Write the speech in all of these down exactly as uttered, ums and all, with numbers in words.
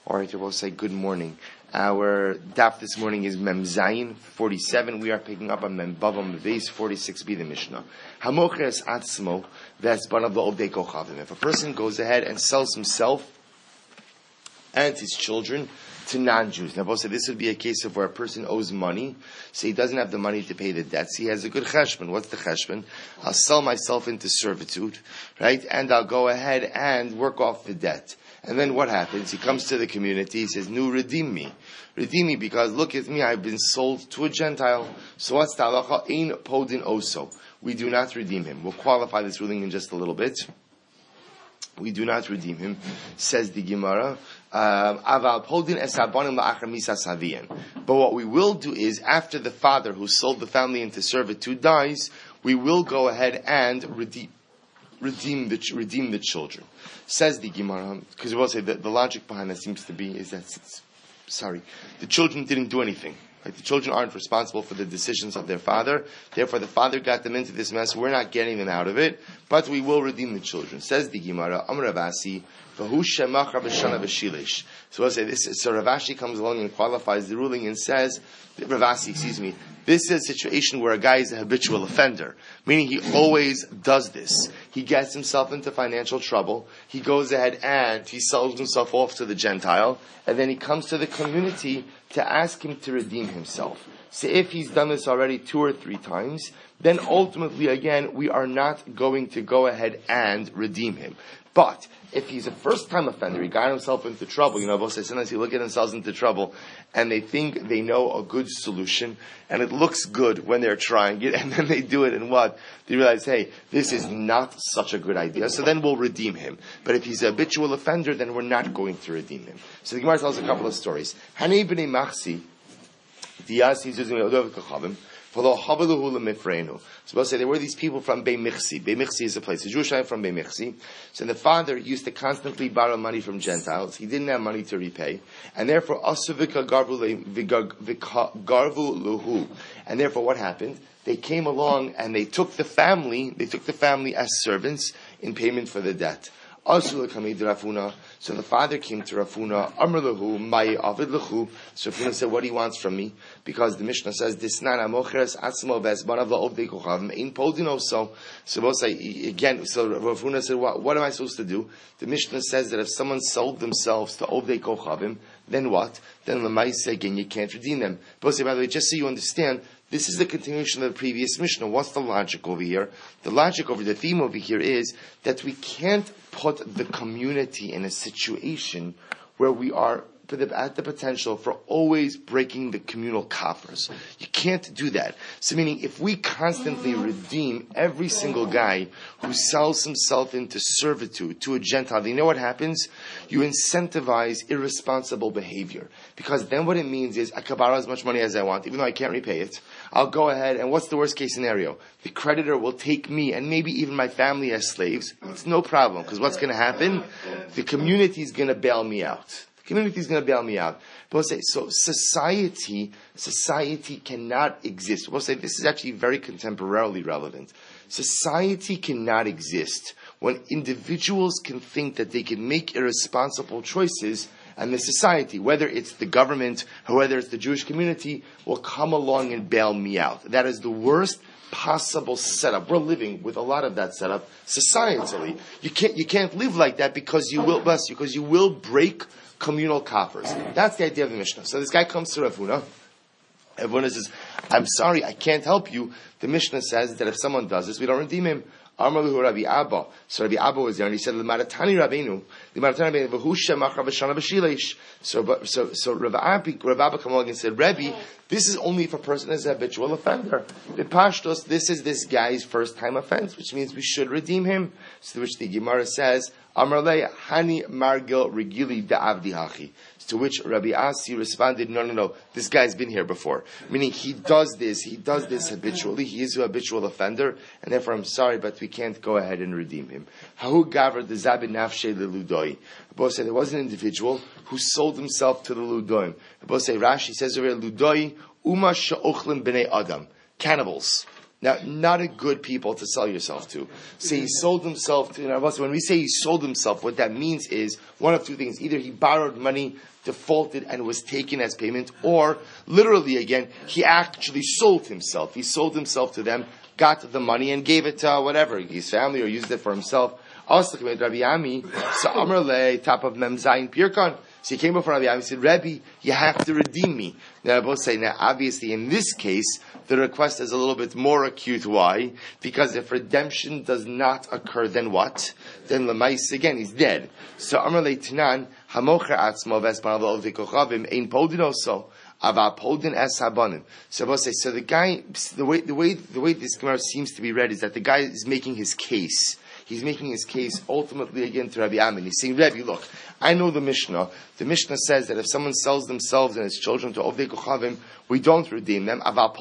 All right, we'll say good morning. Our daf this morning is Mem Zayin forty-seven. We are picking up on Mem Bavam Beis forty-six b the Mishnah. Hamocheres atzmo v'esbanav la'ovdei kochavim. If a person goes ahead and sells himself and his children to non-Jews. Now, both say this would be a case of where a person owes money, so he doesn't have the money to pay the debts. He has a good cheshbon. What's the cheshbon? I'll sell myself into servitude, right? And I'll go ahead and work off the debt. And then what happens? He comes to the community, he says, "Nu, redeem me. Redeem me because look at me, I've been sold to a Gentile." So what's the halacha? Ein podin oso. We do not redeem him. We'll qualify this ruling in just a little bit. We do not redeem him, says the Gemara. But what we will do is, after the father who sold the family into servitude dies, we will go ahead and redeem redeem the redeem the children. Says the Gemara, because we will say that the logic behind that seems to be is that sorry, the children didn't do anything. Right? The children aren't responsible for the decisions of their father. Therefore, the father got them into this mess. We're not getting them out of it, but we will redeem the children. Says the Gemara, Amar Ravasi, V'hu shemach Rabashana v'shilish. So we'll say this. So Rav Ashi comes along and qualifies the ruling and says, Ravasi, excuse me, this is a situation where a guy is a habitual offender, meaning he always does this. He gets himself into financial trouble. He goes ahead and he sells himself off to the Gentile, and then he comes to the community to ask him to redeem himself. So if he's done this already two or three times, then ultimately, again, we are not going to go ahead and redeem him. But if he's a first-time offender, he got himself into trouble. You know, both say sometimes he look at themselves into trouble, and they think they know a good solution, and it looks good when they're trying it, and then they do it, and what? They realize, hey, this is not such a good idea, so then we'll redeem him. But if he's a habitual offender, then we're not going to redeem him. So the Gemara tells a couple of stories. Hanei b'nei Machsi, Dias, he's using Odov Kachavim, so we'll say there were these people from Bei Michsi. Bei Michsi is a place. A Jewish guy from Bei Michsi. So the father used to constantly borrow money from Gentiles. He didn't have money to repay. And therefore, Asuvika Garvu Luhu. And therefore what happened? They came along and they took the family, they took the family as servants in payment for the debt. So the father came to Rafuna, Amr lahu, Mai Avid lahu. So Rafuna said, what he wants from me? Because the Mishnah says, Disnan amocheres atzmo vesbanav la'ovdei kochavim ein podino. So, so we'll say, again, so Rafuna said, what, what am I supposed to do? The Mishnah says that if someone sold themselves to ovdei kochavim, then what? Then l'maisa again, you can't redeem them. But we'll say, by the way, just so you understand, this is the continuation of the previous Mishnah. What's the logic over here? The logic over the theme over here is that we can't put the community in a situation where we are at the potential for always breaking the communal coffers. You can't do that. So meaning, if we constantly redeem every single guy who sells himself into servitude to a Gentile, you know what happens? You incentivize irresponsible behavior. Because then what it means is, I can borrow as much money as I want, even though I can't repay it. I'll go ahead, and what's the worst case scenario? The creditor will take me, and maybe even my family as slaves. It's no problem, because what's going to happen? The community is going to bail me out. The community is going to bail me out. But we'll say, so society, society cannot exist. We'll say this is actually very contemporarily relevant. Society cannot exist when individuals can think that they can make irresponsible choices, and the society, whether it's the government or whether it's the Jewish community, will come along and bail me out. That is the worst possible setup. We're living with a lot of that setup societally. You can't, you can't live like that because you will, bless you, because you will break communal coffers. That's the idea of the Mishnah. So this guy comes to Rav Huna. Rav Huna says, I'm sorry, I can't help you. The Mishnah says that if someone does this, we don't redeem him. Amaluhu Rabbi Abba. So Rabbi Abba was there, and he said, "L'maratani Rabbeinu, l'maratani Rabbeinu, v'hu shemach Rabashana b'shileish." So, so, so Rabbi Abba, Rabbi Abba came along and said, "Rebbe, this is only if a person is a habitual offender. The pashtos, this is this guy's first time offense, which means we should redeem him." So, which the Gemara says, "Amarle hani margil regili da'avdi hachi." To which Rabbi Asi responded, no, no, no, this guy's been here before. Meaning he does this, he does this habitually, he is a habitual offender, and therefore I'm sorry, but we can't go ahead and redeem him. Hahu gaver de zabin nafshe leludoi. Abba said there was an individual who sold himself to the Ludoim. Abba said, Rashi says over here, Ludoi, uma sha'ochlim b'nei adam. Cannibals. Now, not a good people to sell yourself to. Say he sold himself to, you know, when we say he sold himself, what that means is one of two things. Either he borrowed money, defaulted, and was taken as payment, or literally again, he actually sold himself. He sold himself to them, got the money, and gave it to uh, whatever, his family, or used it for himself. Also, Rabbi Ami, so Amar Le, top of Mem Zayin Pirkon. So he came before Rabbi Ami and said, Rebbe, you have to redeem me. Now, I both say, now, obviously, in this case, the request is a little bit more acute. Why? Because if redemption does not occur, then what? Then Lemais, again, he's dead. So, Amar Le Tanan, Hamocher Atzmo Vespan Alo Vikochavim, Ein Podinoso. So we'll say, so the guy, the way, the way, the way this Gemara seems to be read is that the guy is making his case. He's making his case ultimately again to Rabbi Amin. He's saying, Rebbe, look, I know the Mishnah. The Mishnah says that if someone sells themselves and his children to Ovdei Kochavim, we don't redeem them. But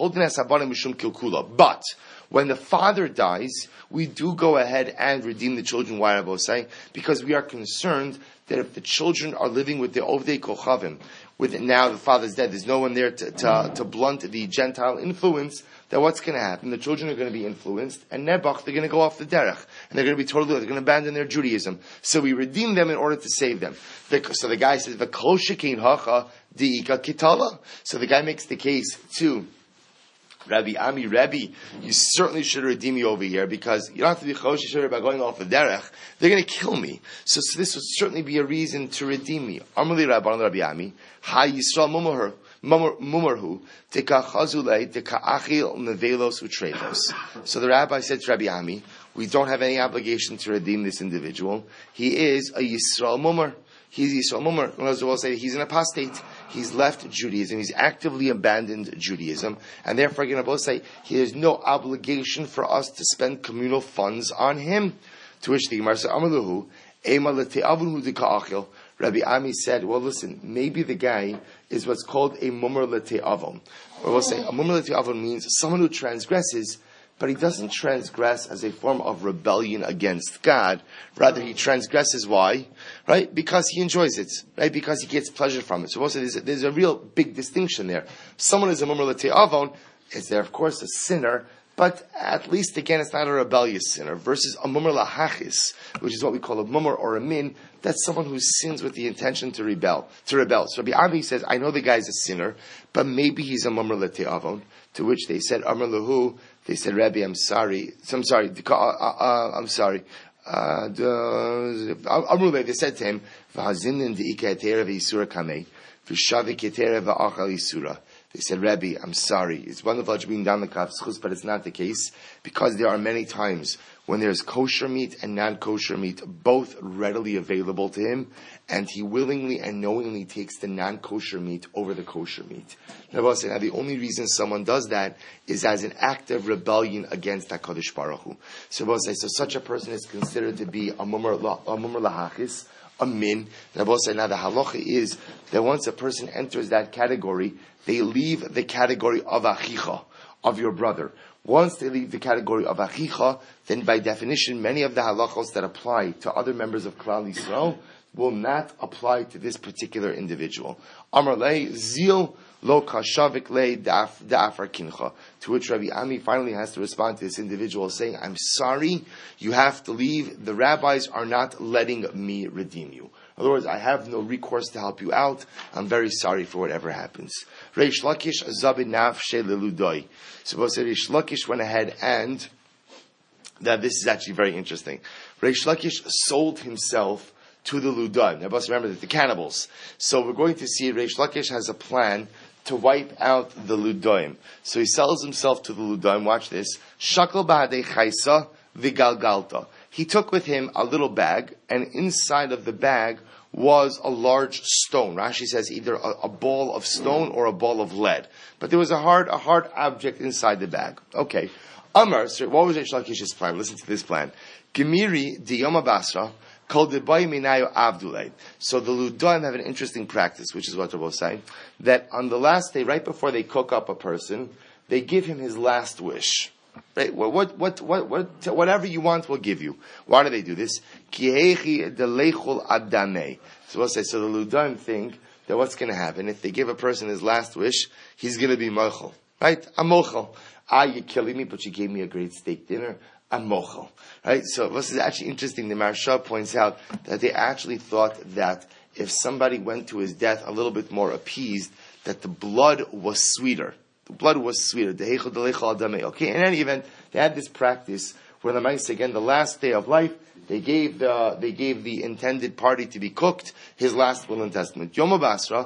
when the father dies, we do go ahead and redeem the children. Why, Rabbi say? Because we are concerned that if the children are living with the Ovdei Kochavim, with now the father's dead, there's no one there to, to, to blunt the Gentile influence, then what's going to happen? The children are going to be influenced, and Nebuch, they're going to go off the derech, and they're going to be totally, they're going to abandon their Judaism. So we redeem them in order to save them. The, so the guy says, V'kol shekein hacha di'ika kitala. So the guy makes the case to Rabbi Ami, Rebbe, you certainly should redeem me over here, because you don't have to be choshesh about going off the derech. They're going to kill me. So, so this would certainly be a reason to redeem me. Amrli Rabban Rabbi Ami, Ha Yisrael Mumar. Mumarhu, tekachazule, tekachil nevelos utrelos. So the rabbi said to Rabbi Ami, we don't have any obligation to redeem this individual. He is a Yisrael Mumar. He's Yisrael Mumar. We'll say he's an apostate. He's left Judaism. He's actively abandoned Judaism. And therefore, again, I both say, there's no obligation for us to spend communal funds on him. To which the Gemara said, Amaluhu, Ema lete'avunu deka'achil. Rabbi Ami said, well, listen, maybe the guy is what's called a mumar lete'avon. Or we'll say, a mumar lete'avon means someone who transgresses, but he doesn't transgress as a form of rebellion against God. Rather, he transgresses, why? Right? Because he enjoys it. Right? Because he gets pleasure from it. So we'll say there's a, there's a real big distinction there. Someone is a mumar lete'avon, is there, of course, a sinner, but at least, again, it's not a rebellious sinner. Versus a mumar lahachis, which is what we call a mumar or a min, that's someone who sins with the intention to rebel. To rebel. So Rabbi Ami says, I know the guy's a sinner, but maybe he's a mumar lete'avon. To which they said, Amar lahu, they said, Rabbi, I'm sorry. So I'm sorry. Uh, uh, I'm sorry. Uh, the, they said to him, V'hazinin de'ika etera v'yisura kamei, v'shavik etera v'achal yisura. They said, Rebbe, I'm sorry. It's wonderful that you're being down the kafschus, but it's not the case, because there are many times when there's kosher meat and non-kosher meat, both readily available to him, and he willingly and knowingly takes the non-kosher meat over the kosher meat. Now, the only reason someone does that is as an act of rebellion against HaKadosh Baruch Hu. So, so such a person is considered to be a mumar lahachis, a min. Now, now the halacha is that once a person enters that category, they leave the category of achicha, of your brother. Once they leave the category of achicha, then by definition, many of the halachos that apply to other members of Klal Yisrael will not apply to this particular individual. Amar lei zil lo kashavik lei da'afar kincha. To which Rabbi Ami finally has to respond to this individual saying, I'm sorry, you have to leave. The rabbis are not letting me redeem you. In other words, I have no recourse to help you out. I'm very sorry for whatever happens. Reish Lakish zabid nafshe leludoi. So Reish Lakish went ahead and, that this is actually very interesting. Reish Lakish sold himself to the Ludaim. Now, let's remember that the cannibals. So we're going to see Reish Lakish has a plan to wipe out the Ludaim. So he sells himself to the Ludaim. Watch this. Shakal ba'adei chaysa v'galgalta. He took with him a little bag, and inside of the bag was a large stone. Rashi says either a, a ball of stone or a ball of lead. But there was a hard, a hard object inside the bag. Okay. Amar, so what was Reish Lakish's plan? Listen to this plan. Gemiri diyoma basra kol debai minayo avdulei. So the Ludaim have an interesting practice, which is what they're both saying, that on the last day, right before they cook up a person, they give him his last wish. Right? What, what, what, what, what, whatever you want, we'll give you. Why do they do this? So we'll say, so the Ludaim think that what's going to happen, if they give a person his last wish, he's going to be mochel. right? Amochel. Ah, you're killing me, but you gave me a great steak dinner. Amochel. Right? So this is actually interesting. The Maharsha points out that they actually thought that if somebody went to his death a little bit more appeased, that the blood was sweeter. The blood was sweeter. Okay, in any event, they had this practice where the mice, again, the last day of life, they gave the they gave the intended party to be cooked his last will and testament. Yom Basra,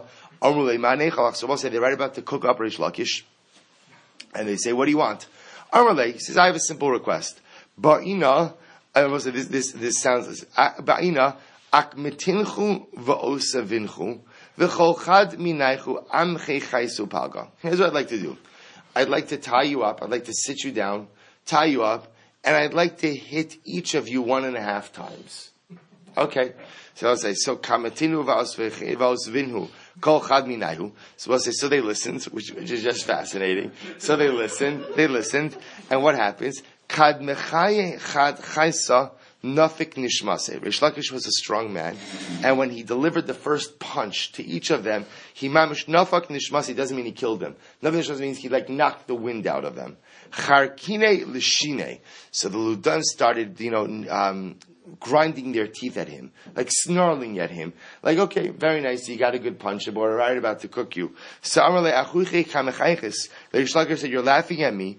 so they write about to cook up Reish Lakish, and they say, "What do you want?" Amrle, he says, "I have a simple request. Ba'ina, I will say this this this sounds Ba'ina akmetinchu va'osavinchu v'chol chad minaychu amchei chaysu palga." Here's what I'd like to do. I'd like to tie you up. I'd like to sit you down, tie you up, and I'd like to hit each of you one and a half times. Okay. So I'll say, so kamatinu va'osvinhu kol chad minayhu. So I'll say, so they listened, which, which is just fascinating. So they listened, they listened, and what happens? Kad mechaye chad chaysa nafik nishmase. Reish Lakish was a strong man, and when he delivered the first punch to each of them, he mamish nafak nishmase doesn't mean he killed them. Nafik nishmase means he like knocked the wind out of them. Charkine lishine. So the Ludan started, you know, um, grinding their teeth at him, like snarling at him, like, okay, very nice, you got a good punch, but we're right about to cook you. So Amarle achuche kamechayches. Reish Lakish said, "You're laughing at me."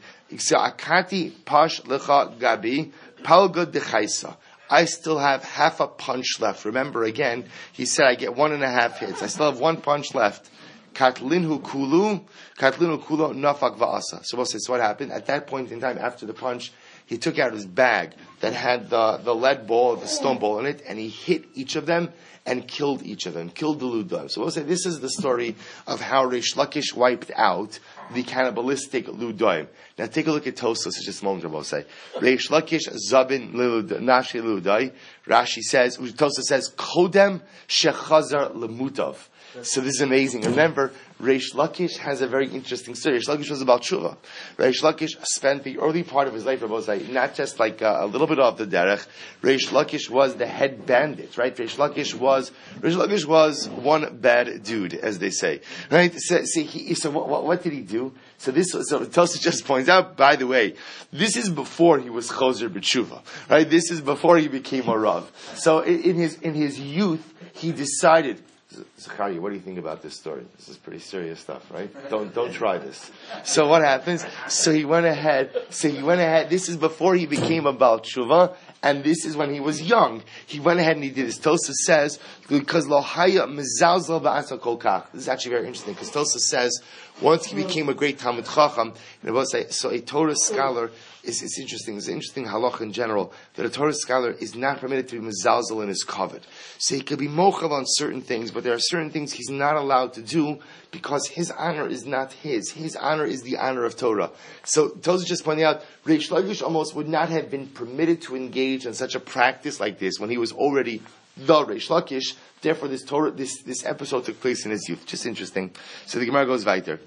Akati pash lecha gabi palga dechaisa. I still have half a punch left. Remember, again, he said I get one and a half hits. I still have one punch left. Katlinhu kulu, katlinhu kulu nafak va'asa. So we'll say, so what happened? At that point in time, after the punch, he took out his bag that had the, the lead ball, the stone ball in it, and he hit each of them and killed each of them, killed the Ludaim. So we'll say this is the story of how Reish Lakish wiped out the cannibalistic Ludaim. Now take a look at Tosfos, just a moment, we'll say. Reish Lakish zabin nashi Ludai. Rashi says, Tosfos says, Kodem shechazar lemutav. So this is amazing. Remember, Reish Lakish has a very interesting story. Reish Lakish was about tshuva. Reish Lakish spent the early part of his life, not just like a, a little bit off the derech. Reish Lakish was the head bandit, right? Reish Lakish was Reish Lakish was one bad dude, as they say, right? So, so, he, so what, what, what did he do? So this, so Tosfos just points out. By the way, this is before he was chozer b'tshuva, right? This is before he became a rav. So in, in his in his youth, he decided. Zachariah, what do you think about this story? This is pretty serious stuff, right? Don't don't try this. So what happens? So he went ahead. So he went ahead. This is before he became a Baal Tshuva, and this is when he was young. He went ahead and he did this. Tosfos says because lohaya mezalzel ba'asa kol kach. This is actually very interesting because Tosfos says once he became a great Talmid Chacham, and it was a, so a Torah scholar. It's, it's interesting. It's an interesting halach in general that a Torah scholar is not permitted to be mezalzel in his kavod. So he could be mochav on certain things, but there are certain things he's not allowed to do because his honor is not his. His honor is the honor of Torah. So Tosfos just pointing out, Reish Lakish almost would not have been permitted to engage in such a practice like this when he was already the Reish Lakish. Therefore, this Torah, this this episode took place in his youth. Just interesting. So the Gemara goes weiter.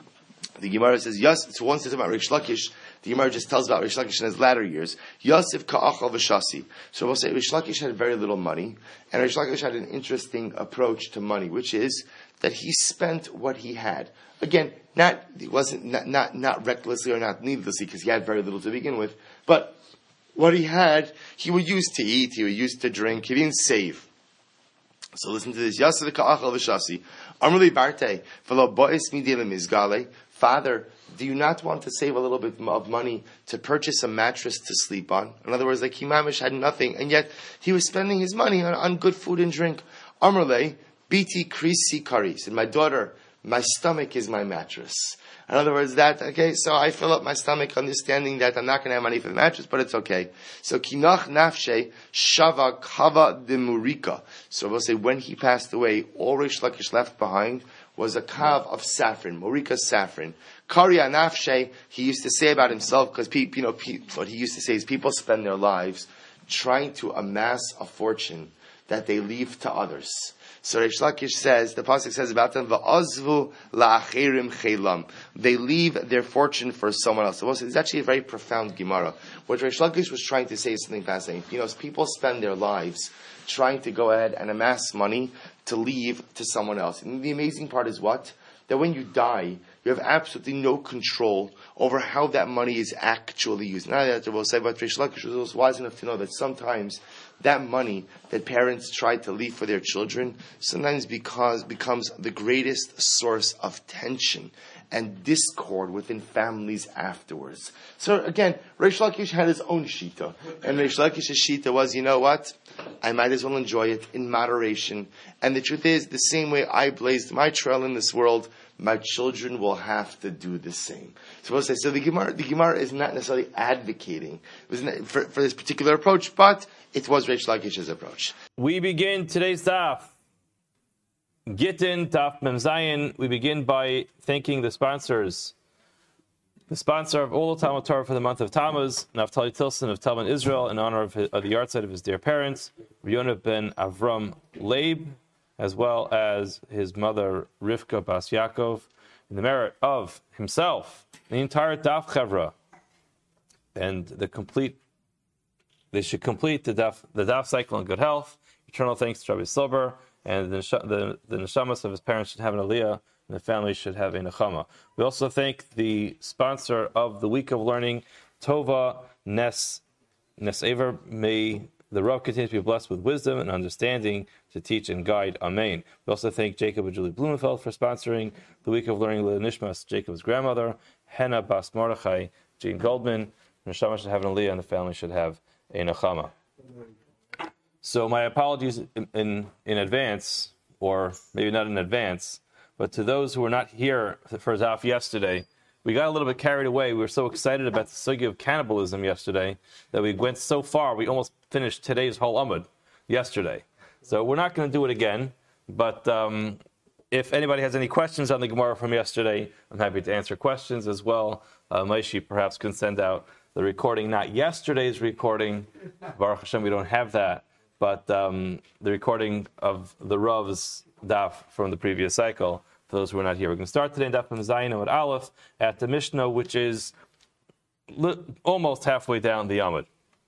The Gemara says, yes. So once it's about Reish Lakish, the Gemara just tells about Reish Lakish in his latter years. Yosef ka'achal v'shasi. So we'll say Reish Lakish had very little money, and Reish Lakish had an interesting approach to money, which is that he spent what he had. Again, not he wasn't not not, not recklessly or not needlessly, because he had very little to begin with. But what he had, he would use to eat, he would use to drink. He didn't save. So listen to this. Yosef ka'achal v'shasi. Amrli barte v'lo bo'es midei lemizgale. Father, do you not want to save a little bit of money to purchase a mattress to sleep on? In other words, like Himamish had nothing, and yet he was spending his money on, on good food and drink. Amrle, biti krisi kari. Said, my daughter, my stomach is my mattress. In other words, that, okay, so I fill up my stomach understanding that I'm not going to have money for the mattress, but it's okay. So, kinach nafshe shava kava de murika. So we'll say, when he passed away, all Reish Lakish left behind was a kav of saffron, Morika saffron. Karya nafshe, he used to say about himself, because you know, what he used to say is people spend their lives trying to amass a fortune that they leave to others. So Reish Lakish says, the pasuk says about them, Va'azvu la'achirim chelam. They leave their fortune for someone else. So it's actually a very profound Gemara. What Reish Lakish was trying to say is something fascinating. You know, people spend their lives trying to go ahead and amass money to leave to someone else. And the amazing part is what? That when you die, you have absolutely no control over how that money is actually used. Now that we'll say about Reish Lakish was also wise enough to know that sometimes that money that parents try to leave for their children sometimes because becomes the greatest source of tension and discord within families afterwards. So again, Reish Lakish had his own shita, and Reish Lakish's shita was, you know what? I might as well enjoy it in moderation. And the truth is, the same way I blazed my trail in this world, my children will have to do the same. So we'll say, so the Gemara, the Gemara is not necessarily advocating for, for this particular approach, but it was Reish Lakish's approach. We begin today's daf. Gittin, Daf Mem Zayin. We begin by thanking the sponsors. The sponsor of all the Talmud Torah for the month of Tammuz, Naftali Tilson of Talmud Israel, in honor of, his, of the yahrzeit of his dear parents, Yonah ben Avram Leib, as well as his mother Rivka Bas Yaakov, in the merit of himself, the entire Daf Chevra, and the complete. They should complete the Daf the Daf cycle in good health. Eternal thanks to Rabbi Silber. And the, the, the neshamas of his parents should have an aliyah, and the family should have a nechama. We also thank the sponsor of the week of learning, Tova Nes Nesaver. May the Rav continue to be blessed with wisdom and understanding to teach and guide. Amen. We also thank Jacob and Julie Blumenfeld for sponsoring the week of learning, Nishmas, Jacob's grandmother, Henna Bas Mordechai, Jean Goldman. The neshama should have an aliyah, and the family should have a nechama. So my apologies in, in in advance, or maybe not in advance, but to those who were not here for Zaf yesterday, we got a little bit carried away. We were so excited about the sugya of cannibalism yesterday that we went so far, we almost finished today's whole Amud yesterday. So we're not going to do it again, but um, if anybody has any questions on the Gemara from yesterday, I'm happy to answer questions as well. Uh, Maishi perhaps can send out the recording, not yesterday's recording. Baruch Hashem, we don't have that. But um, the recording of the Rav's daf from the previous cycle, for those who are not here. We're going to start today in Daf Mem Zayin with Aleph at the Mishnah, which is li- almost halfway down the Amud.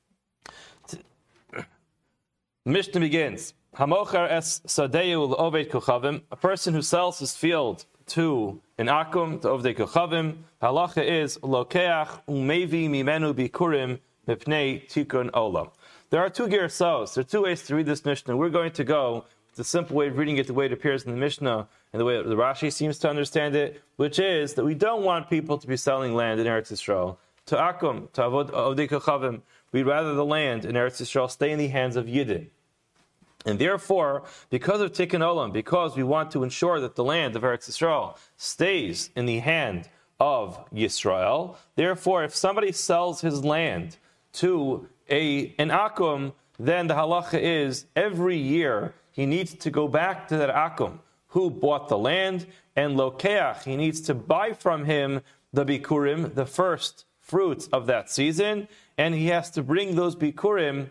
Mishnah begins, Hamochar es sadeu l'oved kochavim, a person who sells his field to an akum, to ovdei kochavim, halacha is lokeach umevi mimenu bikurim mipnei tikun olam. There are two gersos. There are two ways to read this Mishnah. We're going to go with the simple way of reading it, the way it appears in the Mishnah, and the way the Rashi seems to understand it, which is that we don't want people to be selling land in Eretz Yisrael to akum, to avod ovdei kochavim. We'd rather the land in Eretz Yisrael stay in the hands of Yidden. And therefore, because of Tikkun Olam, because we want to ensure that the land of Eretz Yisrael stays in the hand of Yisrael, therefore, if somebody sells his land to a an akum, then the halacha is every year he needs to go back to that akum who bought the land, and lokeach, he needs to buy from him the bikurim, the first fruits of that season, and he has to bring those bikurim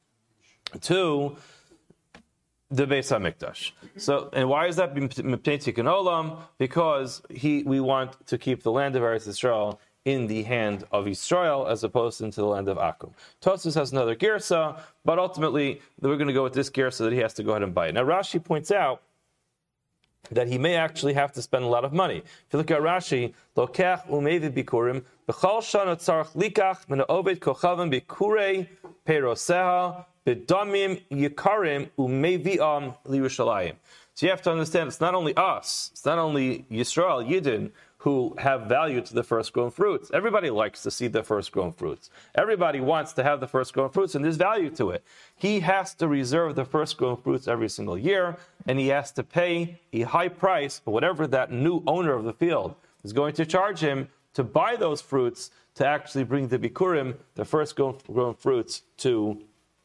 to the Beis HaMikdash. So, and why is that Mipnei Tikkun Olam? Because he, we want to keep the land of Eretz Yisrael in the hand of Yisrael as opposed to the land of Akum. Tosfos has another girsa, but ultimately we're going to go with this girsa that he has to go ahead and buy it. Now Rashi points out that he may actually have to spend a lot of money. If you look at Rashi, Lokech umevi bikurim, b'chol shana tzarich likach min ha'oved kochavim bikurei peiroseha b'damim yikarim umevi'am liyushalayim. So you have to understand, it's not only us, it's not only Yisrael, Yidden, who have value to the first grown fruits. Everybody likes to see the first grown fruits. Everybody wants to have the first grown fruits, and there's value to it. He has to reserve the first grown fruits every single year, and he has to pay a high price for whatever that new owner of the field is going to charge him to buy those fruits to actually bring the bikurim, the first grown fruits, to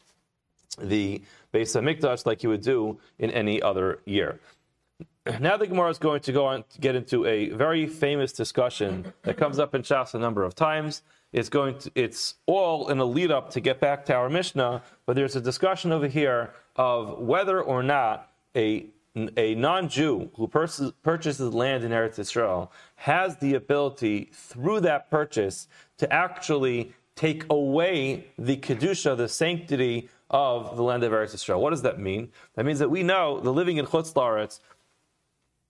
the Beis HaMikdash like he would do in any other year. Now the Gemara is going to go on to get into a very famous discussion that comes up in Shas a number of times. It's going to, it's all in a lead up to get back to our Mishnah, but there's a discussion over here of whether or not a a non-Jew who purchases, purchases land in Eretz Yisrael has the ability through that purchase to actually take away the kedusha, the sanctity of the land of Eretz Yisrael. What does that mean? That means that we know the living in Chutz La'aretz,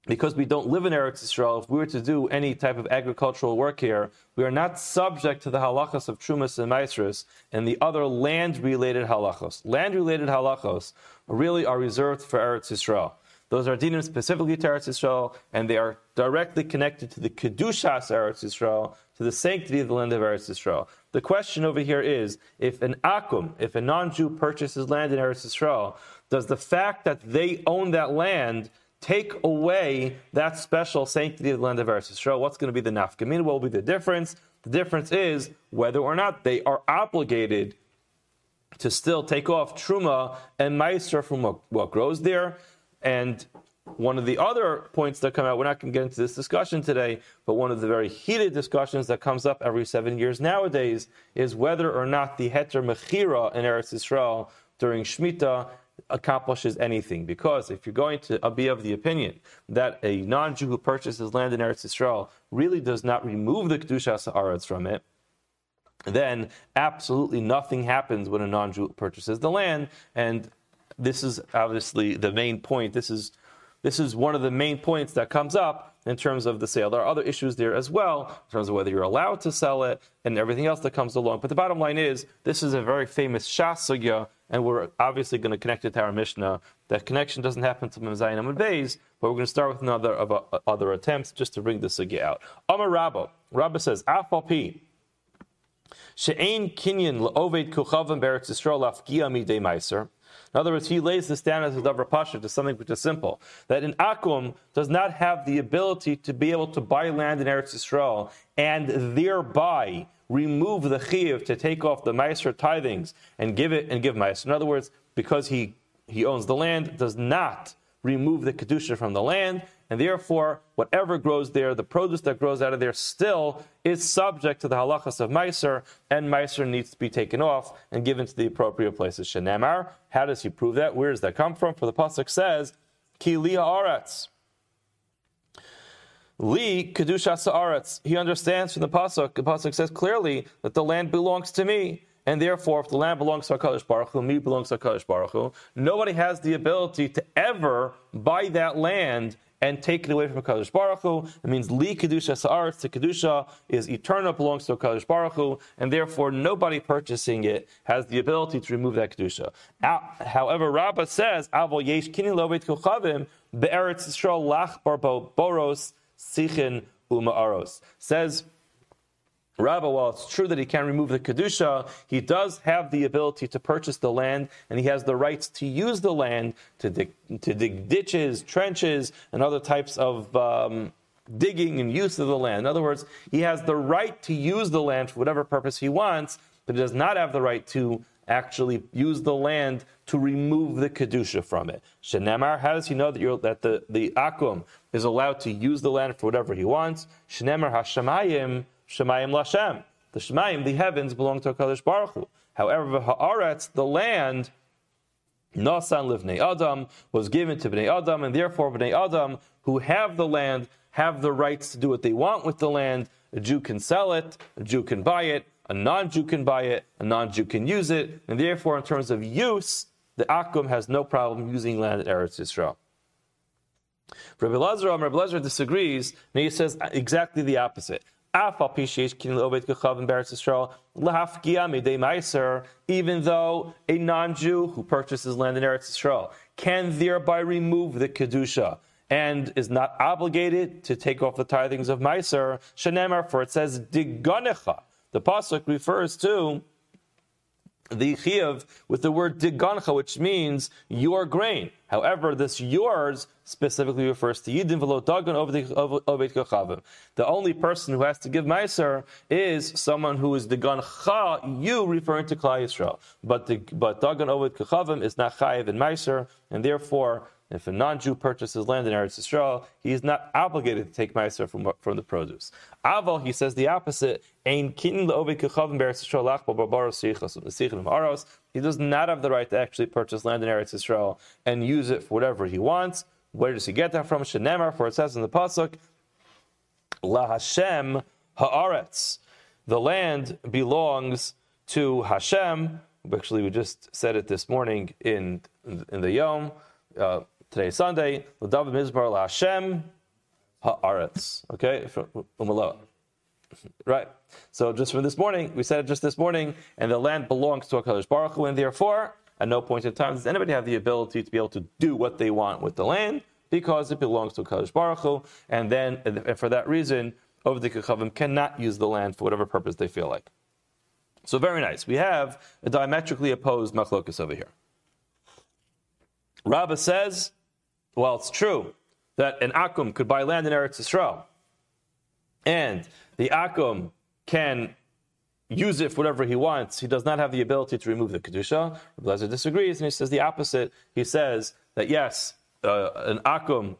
because we don't live in Eretz Yisrael, if we were to do any type of agricultural work here, we are not subject to the halachos of Trumas and Maasros and the other land-related halachos. Land-related halachos really are reserved for Eretz Yisrael. Those are dinim specifically to Eretz Yisrael, and they are directly connected to the Kedushas Eretz Yisrael, to the sanctity of the land of Eretz Yisrael. The question over here is, if an akum, if a non-Jew purchases land in Eretz Yisrael, does the fact that they own that land take away that special sanctity of the land of Eretz Yisrael? What's going to be the nafkamina? What will be the difference? The difference is whether or not they are obligated to still take off truma and meiser from what, what grows there. And one of the other points that come out, we're not going to get into this discussion today, but one of the very heated discussions that comes up every seven years nowadays is whether or not the heter mechira in Eretz Yisrael during Shemitah accomplishes anything. Because if you're going to be of the opinion that a non-Jew who purchases land in Eretz Yisrael really does not remove the Kedushas Haaretz from it, then absolutely nothing happens when a non-Jew purchases the land. And this is obviously the main point. This is this is one of the main points that comes up in terms of the sale. There are other issues there as well, in terms of whether you're allowed to sell it and everything else that comes along. But the bottom line is, this is a very famous Shas sugya, and we're obviously going to connect it to our Mishnah. That connection doesn't happen to Mem Zayin Amud Beis, but we're going to start with another of uh, other attempts just to bring the sugya out. Amar Rabba. Rabba says, Afal Pi. She'ein kinyan le'oved kuchavim be'eretz Yisrael lafgia midei meiser. In other words, he lays this down as a davar pasha to something which is simple. That an akum does not have the ability to be able to buy land in Eretz Yisrael and thereby remove the chiyuv to take off the meiser tithings and give it and give meiser. In other words, because he, he owns the land, does not remove the kedusha from the land, and therefore whatever grows there, the produce that grows out of there, still is subject to the halachas of meiser, and meiser needs to be taken off and given to the appropriate places. Shenemar, how does he prove that? Where does that come from? For the pasuk says, Ki li haaretz. Li kedushas haaretz. He understands from the pasuk. The pasuk says clearly that the land belongs to me. And therefore, if the land belongs to HaKadosh Baruch Hu, me belongs to HaKadosh Baruch Hu, nobody has the ability to ever buy that land and take it away from HaKadosh Baruch Hu. It means Li Kedusha Sa'aretz, the Kedusha is eternal, belongs to HaKadosh Baruch Hu, and therefore nobody purchasing it has the ability to remove that Kedusha. However, Rabbah says, Avo Yesh Kini Lo Beit Kochavim Be'eretz Yisrael Lach Barbo Boros Sichin Uma'aros. Says Rabbah, while it's true that he can remove the Kedusha, he does have the ability to purchase the land, and he has the rights to use the land to dig, to dig ditches, trenches, and other types of um, digging and use of the land. In other words, he has the right to use the land for whatever purpose he wants, but he does not have the right to actually use the land to remove the Kedusha from it. Shenemar, how does he know that, you're, that the, the Akum is allowed to use the land for whatever he wants? Shenemar HaShamayim, Shemayim Lashem. The Shemayim, the heavens, belong to HaKadosh Baruch Hu. However, Haaretz, the land, Nasan Livnei Adam, was given to Bnei Adam, and therefore Bnei Adam, who have the land, have the rights to do what they want with the land. A Jew can sell it, a Jew can buy it, a non-Jew can buy it, a non-Jew can use it, and therefore, in terms of use, the Akum has no problem using land in Eretz Yisrael. Rabbi Elazar, Rabbi Elazar disagrees, and he says exactly the opposite. Even though a non-Jew who purchases land in Eretz Yisrael can thereby remove the Kedusha and is not obligated to take off the tithings of Meiser, Shenemar, for it says, Diganecha. The pasuk refers to the chiyuv with the word digancha, which means your grain. However, this yours specifically refers to yidin v'lo dagan oved kochavim. The only person who has to give meiser is someone who is digancha, you, referring to Klal Yisrael. But the, but dagan oved kochavim is not chayiv in meiser, and therefore, if a non-Jew purchases land in Eretz Yisrael, he is not obligated to take meiser from, from the produce. Aval, he says the opposite. Ein kin le'oved kochavim be'Eretz Yisrael lach b'barbaros sichos aros. He does not have the right to actually purchase land in Eretz Yisrael and use it for whatever he wants. Where does he get that from? Shenemar, for it says in the pasuk, La Hashem haaretz. The land belongs to Hashem. Actually, we just said it this morning in in the Yom. Uh, Today's Sunday. L'David Mizmar LaHashem Haaretz. Okay? Umaloa. Right. So just from this morning, we said it just this morning, and the land belongs to HaKadosh Baruch Hu, and therefore, at no point in time does anybody have the ability to be able to do what they want with the land, because it belongs to HaKadosh Baruch Hu, and then, and for that reason, Ovdei Kochavim cannot use the land for whatever purpose they feel like. So very nice. We have a diametrically opposed machlokus over here. Rabbah says, well, it's true that an Akum could buy land in Eretz Yisrael, and the Akum can use it for whatever he wants. He does not have the ability to remove the Kedusha. Rabbi Eliezer disagrees, and he says the opposite. He says that yes, uh, an Akum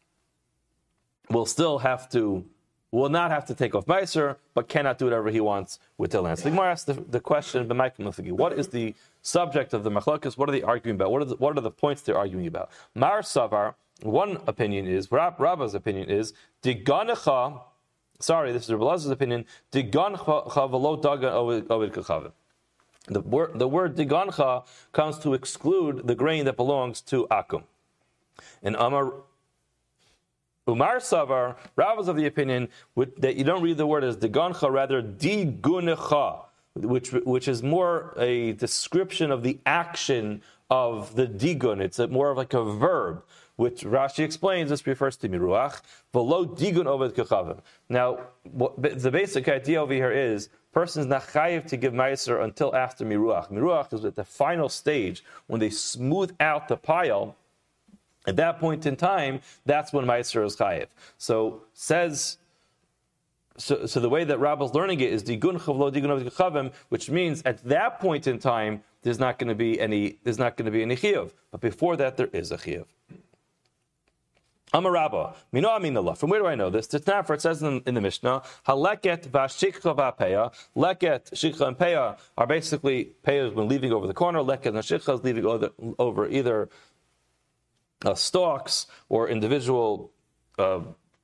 will still have to, will not have to take off Meiser, but cannot do whatever he wants with the land. So the Gemara asks the, the question, what is the subject of the Machlokas? What are they arguing about? What are the, what are the points they're arguing about? Mar Savar, one opinion is, Rab, Rabbah's opinion is, Diganecha, sorry, this is Rabbi Elazar's opinion, Digancha v'lo dagan ovid kochavim. The word, the word Digancha comes to exclude the grain that belongs to Akum. And Amar Umar Savar, Rabbah's of the opinion that you don't read the word as Digancha, rather Digunecha, which which is more a description of the action of the Digun. It's a, more of like a verb, which Rashi explains, this refers to Miruach, v'lo digun oved kochavim. Now, what, the basic idea over here is, person is not chayiv to give meiser until after Miruach. Miruach is at the final stage, when they smooth out the pile. At that point in time, that's when meiser is chayiv. So, says, so, so the way that Rabbah's learning it is digun v'lo digun oved kochavim, which means at that point in time, there's not going to be any, there's not going to be any chiyuv. But before that, there is a chiyuv. Amarabba, mino aminallah. From where do I know this? Titnafar, it says in, in the Mishnah, haleket v'ashikcha v'apeya. Leket, shikcha, and peya are basically, peya has been leaving over the corner, leket and shikcha is leaving over, over either uh, stalks or individual uh,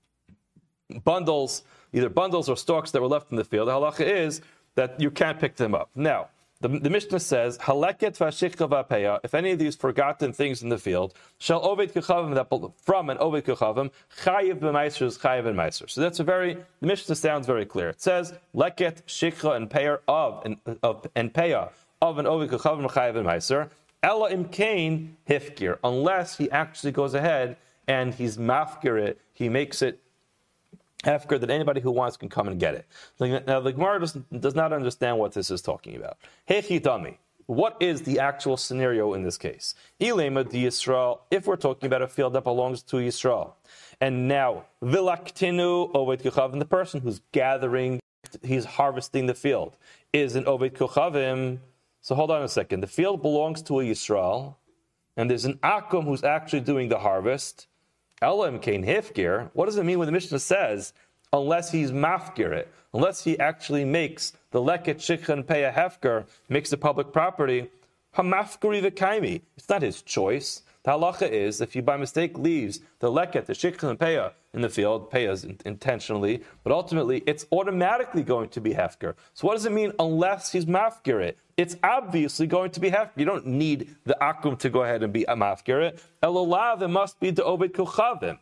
bundles, either bundles or stalks that were left in the field. The halacha is that you can't pick them up. Now, The, the Mishnah says, haleket v'ashikcha v'apeya, if any of these forgotten things in the field, shall oved kochavim, that from an oved kochavim, chayiv b'meiser is chayiv and meiser. So that's a very, the Mishnah sounds very clear. It says, leket, shikcha, and peya of, and, of, and peya of an oved kochavim, chayiv and meiser, ella imkain hifkir, unless he actually goes ahead and he's mafkir it, he makes it Hefker, that anybody who wants can come and get it. Now the Gemara does, does not understand what this is talking about. Hechitami, what is the actual scenario in this case? Ilema di Yisrael, if we're talking about a field that belongs to Yisrael, and now vilaktinu oved kochavim, the person who's gathering, he's harvesting the field, is an oved kochavim. So hold on a second. The field belongs to a Yisrael, and there's an akum who's actually doing the harvest. Elam kain hifkir. What does it mean when the Mishnah says, unless he's mafkir it, unless he actually makes the leket shikha and peya hefker, makes it public property? Hamafkiri v'kaimi. It's not his choice. The halacha is, if he by mistake leaves the leket, the shikha and peya in the field, peyas intentionally, but ultimately it's automatically going to be hefker. So what does it mean unless he's mafkir it? It's obviously going to be hefker. You don't need the akum to go ahead and be a mafkir it. Elolav, it must be to oved kochavim.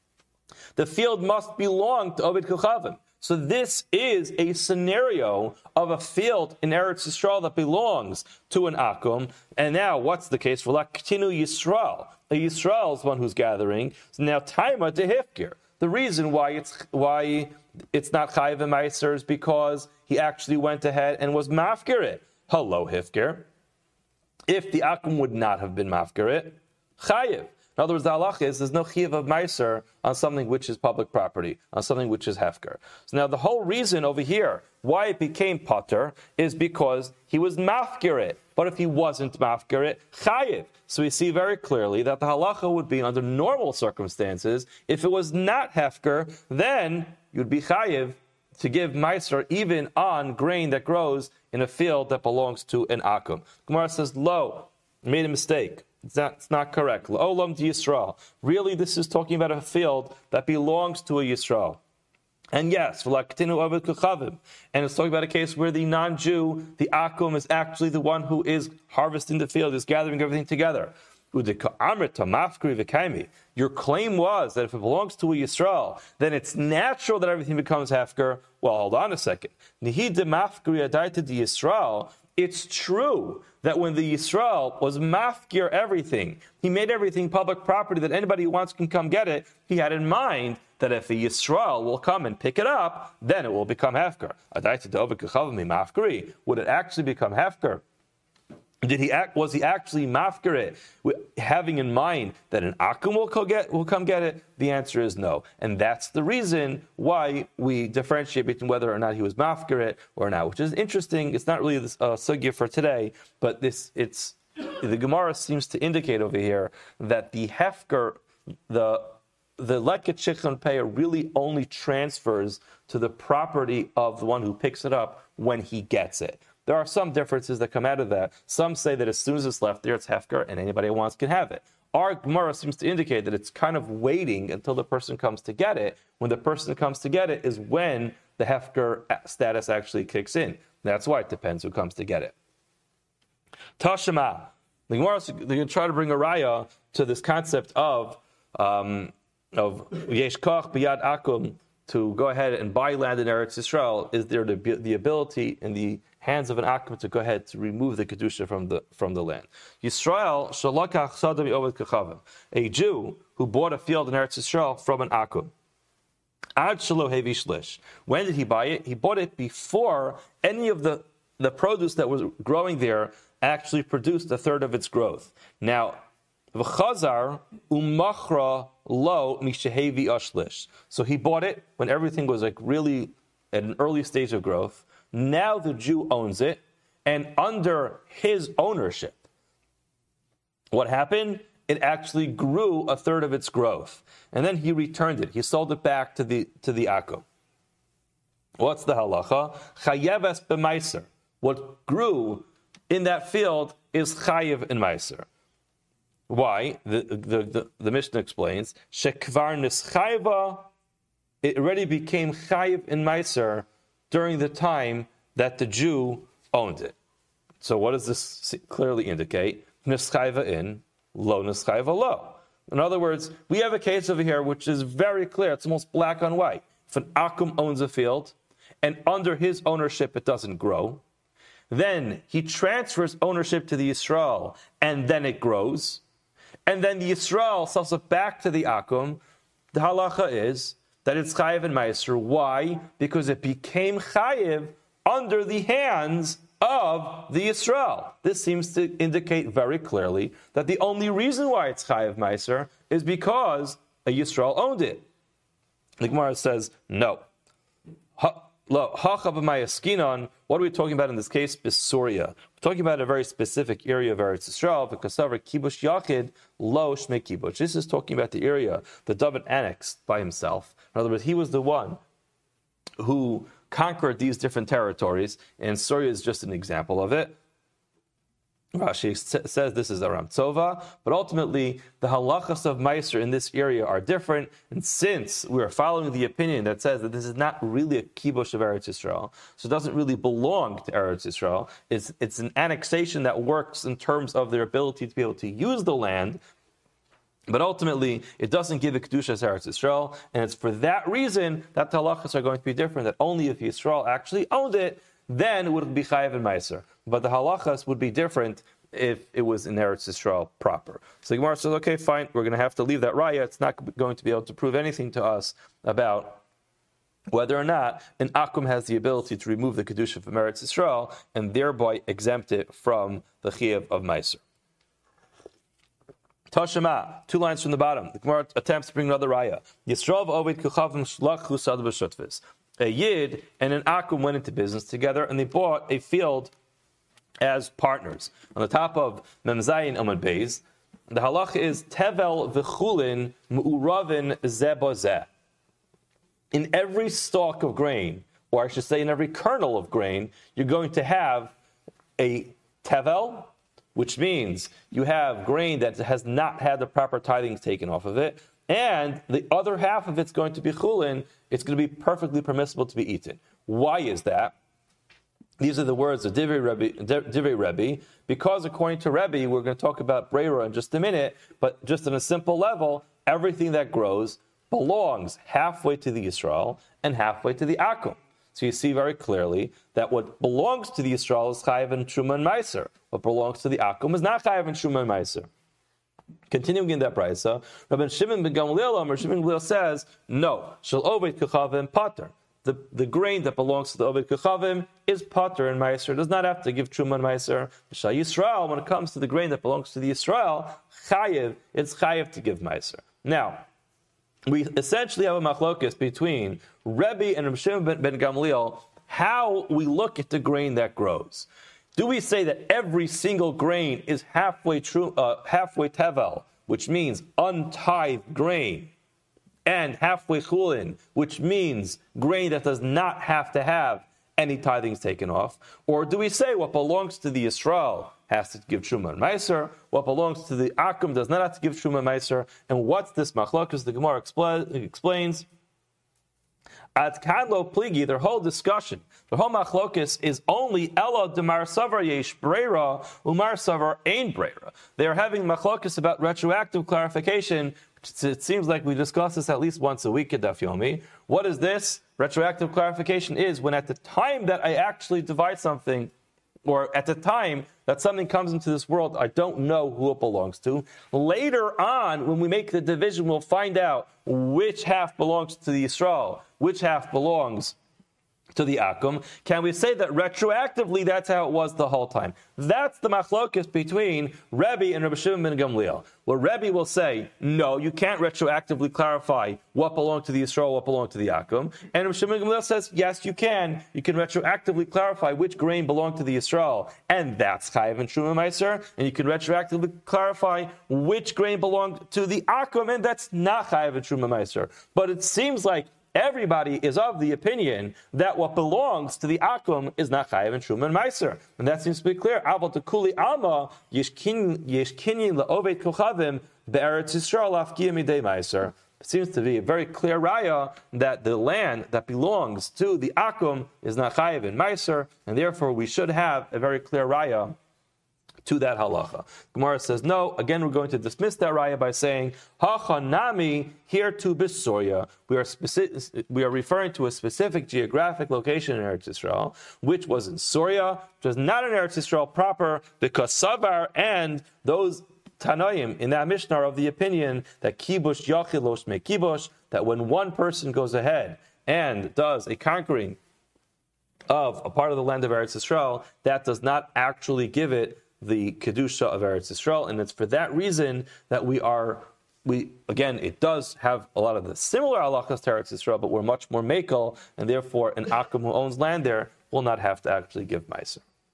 The field must belong to oved kochavim. So this is a scenario of a field in Eretz Yisrael that belongs to an akum. And now, what's the case for Laktinu Yisrael? A Yisrael is one who's gathering. So now, Taima to Hifkir. The reason why it's why it's not Chayiv and Meiser is because he actually went ahead and was mafkir it. Hello, Hifkir. If the akum would not have been mafkir it, Chayiv. In other words, the halacha is there's no chiyuv of meiser on something which is public property, on something which is hefker. So now the whole reason over here why it became pater is because he was mafkir it. But if he wasn't mafkir it, chayiv. So we see very clearly that the halacha would be under normal circumstances. If it was not hefker, then you'd be chayiv to give meiser even on grain that grows in a field that belongs to an akum. Gemara says, lo, made a mistake. It's not, it's not correct. Olam di Yisrael. Really, this is talking about a field that belongs to a Yisrael. And yes, and it's talking about a case where the non-Jew, the akum, is actually the one who is harvesting the field, is gathering everything together. Your claim was that if it belongs to a Yisrael, then it's natural that everything becomes hefker. Well, hold on a second. It's true that when the Yisrael was mafkir everything, he made everything public property that anybody who wants can come get it. He had in mind that if the Yisrael will come and pick it up, then it will become hefker. Would it actually become hefker? Did he act? Was he actually mafkir it, having in mind that an akum will come get will come get it? The answer is no, and that's the reason why we differentiate between whether or not he was mafkir it or not, which is interesting. It's not really the uh, sugya for today, but this it's the Gemara seems to indicate over here that the hefker, the the leket shichron payer really only transfers to the property of the one who picks it up when he gets it. There are some differences that come out of that. Some say that as soon as it's left there, it's hefker, and anybody who wants can have it. Our Gemara seems to indicate that it's kind of waiting until the person comes to get it. When the person comes to get it is when the hefker status actually kicks in. That's why it depends who comes to get it. Tashema. The Gemara is going to try to bring a raya to this concept of um, of yesh koch biyad akum, to go ahead and buy land in Eretz Yisrael. Is there the, the ability in the hands of an akum to go ahead to remove the kedusha from the from the land? Yisrael shalakach sadam yovet kachavim, a Jew who bought a field in Eretz Yisrael from an akum. Ad shelo hevi shlish. When did he buy it? He bought it before any of the the produce that was growing there actually produced a third of its growth. Now, v'chazar umachra lo mishehevi ashlish. So he bought it when everything was like really at an early stage of growth. Now the Jew owns it, and under his ownership, what happened? It actually grew a third of its growth, and then he returned it. He sold it back to the to the akum. What's the halacha? Chayeves b'maiser. What grew in that field is chayev in maiser. Why? The the, the, the Mishnah explains, shekvar nischayva, it already became chayiv in meiser during the time that the Jew owned it. So what does this clearly indicate? Nischayva in, lo nischayva lo. In other words, we have a case over here which is very clear. It's almost black on white. If an akum owns a field, and under his ownership it doesn't grow, then he transfers ownership to the Yisrael, and then it grows. And then the Yisrael sells it back to the akum. The halacha is that it's chayiv and meiser. Why? Because it became chayiv under the hands of the Yisrael. This seems to indicate very clearly that the only reason why it's chayiv meiser is because a Yisrael owned it. The Gemara says no. Ha- What are we talking about in this case? Bisuria. We're talking about a very specific area of Eretz Yisrael, because kibush yachid lo shmei kibush. This is talking about the area that David annexed by himself. In other words, he was the one who conquered these different territories, and Surya is just an example of it. Rashi says this is Aram Tzova, but ultimately the halachas of Meiser in this area are different, and since we are following the opinion that says that this is not really a kibush of Eretz Yisrael, so it doesn't really belong to Eretz Yisrael, it's, it's an annexation that works in terms of their ability to be able to use the land, but ultimately it doesn't give a kedusha as Eretz Yisrael, and it's for that reason that the halachas are going to be different, that only if Yisrael actually owned it, then it would be chayiv and meiser. But the halachas would be different if it was in Eretz Yisrael proper. So the Gemara says, okay, fine, we're going to have to leave that raya. It's not going to be able to prove anything to us about whether or not an akum has the ability to remove the kedusha from Eretz Yisrael and thereby exempt it from the chayiv of meiser. Tashema, two lines from the bottom. The Gemara attempts to bring another raya. Yisrael v'ovid kuchavim shlach chusad b'shutvis. A Yid and an Akum went into business together, and they bought a field as partners. On the top of Memzayin Amud Beis, the halacha is Tevel v'chulin mu'uravin zeh b'zeh. In every stalk of grain, or I should say in every kernel of grain, you're going to have a Tevel, which means you have grain that has not had the proper tithings taken off of it, and the other half of it's going to be chulin. It's going to be perfectly permissible to be eaten. Why is that? These are the words of Divrei Rebbe, Divrei Rebbe, because according to Rebbe, we're going to talk about Breira in just a minute, but just on a simple level, everything that grows belongs halfway to the Yisrael and halfway to the Akum. So you see very clearly that what belongs to the Yisrael is Chayav and Truma and Meiser. What belongs to the Akum is not Chayav and Truma and Meiser. Continuing in that brayso, Rabbi Shimon ben Gamliel, Rabbi Shimon ben Gamliel says, no, Shel Oved Kechavim Pater. The, the grain that belongs to the Oved Kechavim is Pater and Meiser. It does not have to give Truma and Meiser. Shal Yisrael, when it comes to the grain that belongs to the Yisrael, Chayiv, it's Chayiv to give Meiser. Now, we essentially have a machlokes between Rebbe and Rabbi Shimon ben Gamliel, how we look at the grain that grows. Do we say that every single grain is halfway true, uh, halfway tevel, which means untithed grain, and halfway chulin, which means grain that does not have to have any tithings taken off? Or do we say what belongs to the Yisrael has to give Truma and Meiser, what belongs to the Akum does not have to give Truma and Meiser? And what's this machlokes? The Gemara expl- explains, at Kadlo Pligi, their whole discussion, the whole machlokes is only Ella Demar Savar Yesh Breira, Umar Savar Ein Breira. They are having machlokes about retroactive clarification. It seems like we discuss this at least once a week at Daf Yomi. What is this? Retroactive clarification is when at the time that I actually divide something, or at the time that something comes into this world, I don't know who it belongs to. Later on, when we make the division, we'll find out which half belongs to the Yisrael, which half belongs to the Akum. Can we say that retroactively that's how it was the whole time? That's the machlokes between Rebbe and Rabbi Shimon ben Gamliel. Well, Rebbe will say, no, you can't retroactively clarify what belonged to the Yisrael, what belonged to the Akum. And Rabbi Shimon ben Gamliel says, yes, you can. You can retroactively clarify which grain belonged to the Yisrael, and that's Chayav and Truma Meiser. And you can retroactively clarify which grain belonged to the Akum, and that's not Chayav and Truma Meiser. But it seems like everybody is of the opinion that what belongs to the Akum is not Chayav and Truma and Meiser. And that seems to be clear. Aval Tekuli Alma, Yesh Kinyin La'oved Kochavim, Be'eretz Yisrael Afkia Midei Meiser. It seems to be a very clear raya that the land that belongs to the Akum is not Chayav and Meiser, and therefore we should have a very clear raya to that halacha. Gemara says, no, again we're going to dismiss that raya by saying, Hachanami, here to Bisoria. We are specific, we are referring to a specific geographic location in Eretz Yisrael, which was in Soria, which was not in Eretz Yisrael proper, because Savar and those Tanoim in that Mishnah are of the opinion that Kibush Yachilosh me Kibush, that when one person goes ahead and does a conquering of a part of the land of Eretz Yisrael, that does not actually give it the Kedusha of Eretz Yisrael, and it's for that reason that we are, we again, it does have a lot of the similar halachas to Eretz Yisrael, but we're much more mekel, and therefore an Akum who owns land there will not have to actually give Meiser.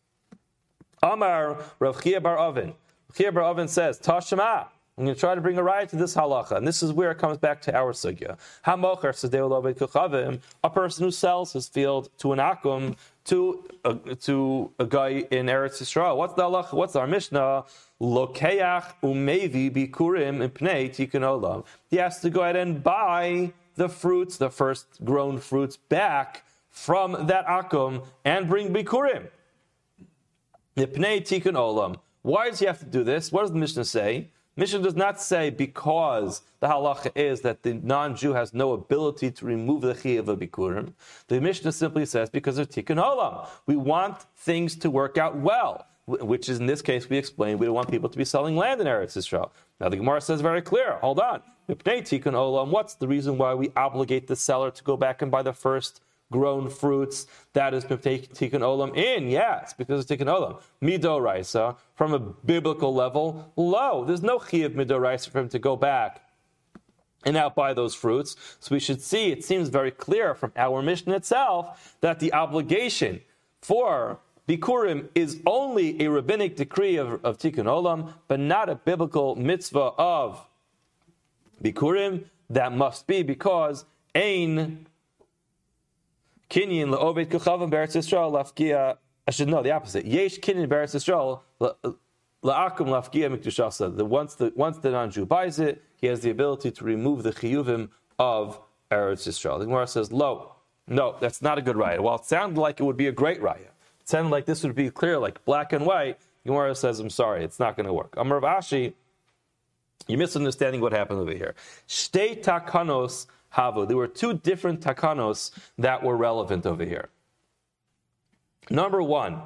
Amar Rav Chia bar Oven. Rav Chia bar Oven says, Tashema, I'm going to try to bring a riot to this halacha, and this is where it comes back to our sugya. Hamocher Sadeu Loved Kochavim, a person who sells his field to an Akum, to a, to a guy in Eretz Yisrael. What's the halacha? What's our Mishnah? Lokeach umevi bikurim ipnei tikkun olam. He has to go ahead and buy the fruits, the first grown fruits, back from that Akum and bring bikurim. Ipnei tikkun olam. Why does he have to do this? What does the Mishnah say? Mishnah does not say because the halacha is that the non-Jew has no ability to remove the chiyuv of bikurim. The Mishnah simply says because of tikkun olam. We want things to work out well, which is in this case we explained we don't want people to be selling land in Eretz Yisrael. Now the Gemara says very clear. Hold on. Tikkun olam. What's the reason why we obligate the seller to go back and buy the first grown fruits? That is tikkun olam in. Yes, because of tikkun olam. Midoraisa, from a biblical level, low. There's no chiyuv midoraisa for him to go back and out buy those fruits. So we should see, it seems very clear from our Mishnah itself that the obligation for bikurim is only a rabbinic decree of, of tikkun olam, but not a biblical mitzvah of bikurim. That must be because ein Kinyin la'oved kochavim be'eretz Yisrael lafkia. I should know the opposite. Yesh kinyin be'eretz Yisrael la'akum lafkia mikdushasa. The once the once the non-Jew buys it, he has the ability to remove the chiyuvim of Eretz Yisrael. The Gemara says, "Lo, no, that's not a good raya." Well, it sounded like it would be a great raya. It sounded like this would be clear, like black and white. Gemara says, I'm sorry, it's not going to work. Amar Rav Ashi, you're misunderstanding what happened over here. Shtei takanos havu. There were two different takanos that were relevant over here. Number one,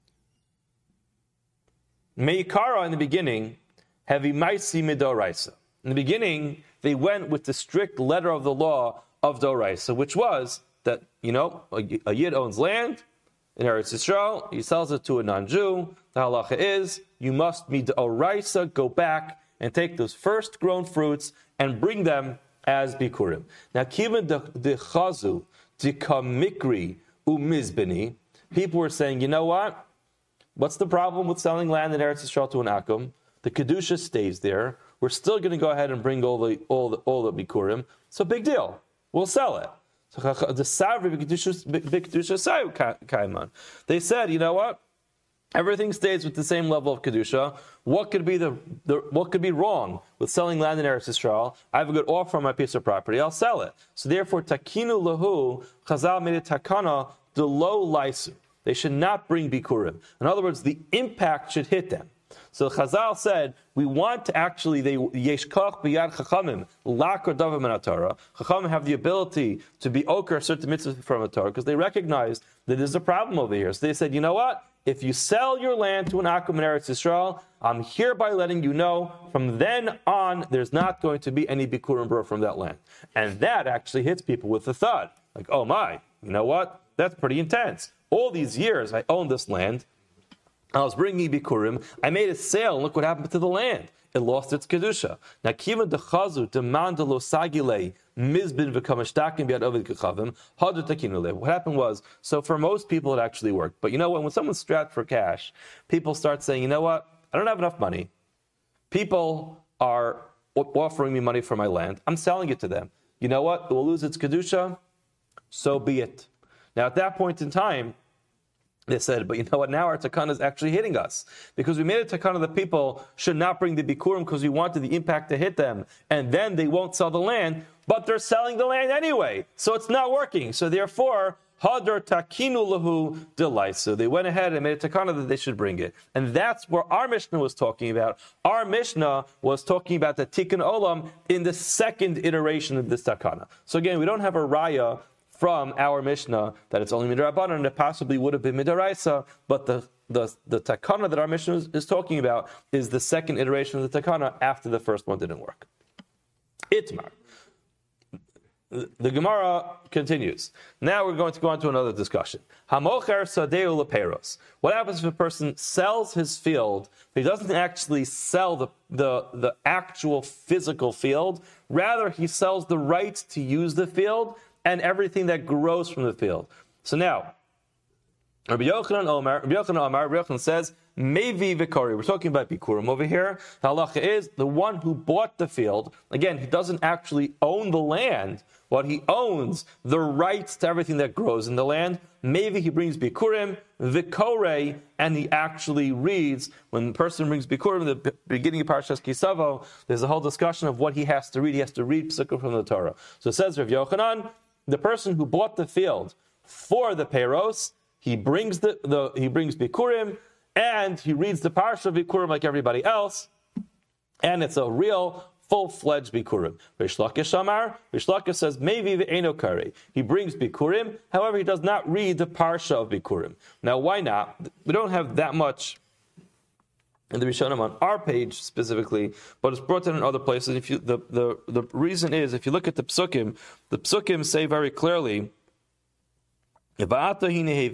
Meikara in the beginning, heavy maisi midoraisa. In the beginning, they went with the strict letter of the law of Doraisa, which was that, you know, a, a Yid owns land in Eretz Yisrael, he sells it to a non-Jew. The halacha is, you must midoraisa go back and take those first grown fruits and bring them as bikurim. Now, kiven de chazu de kamikri umizbeni, people were saying, you know what? What's the problem with selling land in Eretz Yisrael to an akum? The kedusha stays there. We're still going to go ahead and bring all the all the all the bikurim. So big deal. We'll sell it. So the savri kedusha sayu kaiman. They said, you know what? Everything stays with the same level of kedusha. What could be the, the what could be wrong with selling land in Eretz Yisrael? I have a good offer on my piece of property. I'll sell it. So therefore, takinu lahu Chazal made a takana the low laisu. They should not bring bikurim. In other words, the impact should hit them. So Chazal said, we want to actually, they yeshkach b'yad chachamim, lakar davar min Torah. Chachamim have the ability to be oker certain mitzvahs from the Torah because they recognize that there's a problem over here. So they said, you know what? If you sell your land to an akum in Eretz Yisrael, I'm hereby letting you know, from then on, there's not going to be any bikurim bro from that land. And that actually hits people with a thud. Like, oh my, you know what? That's pretty intense. All these years I owned this land, I was bringing bikurim, I made a sale, and look what happened to the land. It lost its kedusha. Now, kiva dechazu demandalo sagile mizbin v'kamashtakim biad ovid kechavim hadu takinule. What happened was, so for most people it actually worked. But you know what? When someone's strapped for cash, people start saying, you know what? I don't have enough money. People are offering me money for my land. I'm selling it to them. You know what? It will lose its kedusha. So be it. Now, at that point in time, they said, but you know what, now our takana is actually hitting us. Because we made a takana that people should not bring the bikurim because we wanted the impact to hit them. And then they won't sell the land, but they're selling the land anyway. So it's not working. So therefore, hadar takinu lahu delai. So they went ahead and made a takana that they should bring it. And that's where our Mishnah was talking about. Our Mishnah was talking about the tikkun olam in the second iteration of this takana. So again, we don't have a raya from our Mishnah that it's only midrabanan, and it possibly would have been midaraisa, but the, the, the takana that our Mishnah is, is talking about is the second iteration of the takana after the first one didn't work. Itmar. The, the Gemara continues. Now we're going to go on to another discussion. Hamocher sadeu leperos. What happens if a person sells his field, but he doesn't actually sell the, the, the actual physical field, rather he sells the right to use the field and everything that grows from the field. So now, Rabbi Yochanan Omar, Rabbi Yochanan Omar, Rabbi Yochanan says, Mevi Vikari. We're talking about Bikurim over here. The halacha is the one who bought the field. Again, he doesn't actually own the land. What he owns, the rights to everything that grows in the land. Maybe he brings Bikurim, Vikore, and he actually reads. When the person brings Bikurim, in the beginning of Parashas Kisavo, there's a whole discussion of what he has to read. He has to read Psukim from the Torah. So it says, Rav Yochanan, the person who bought the field for the Peros, he brings the, the he brings Bikurim, and he reads the Parsha of Bikurim like everybody else, and it's a real full-fledged Bikurim. Rish Lakish Amar, Rish Lakish says, maybe v'eino kari. He brings Bikurim, however, he does not read the Parsha of Bikurim. Now, why not? We don't have that much in the Rishonim on our page specifically, but it's brought in in other places. If you, the, the, the reason is, if you look at the Psukim, the Psukim say very clearly, I'm bringing the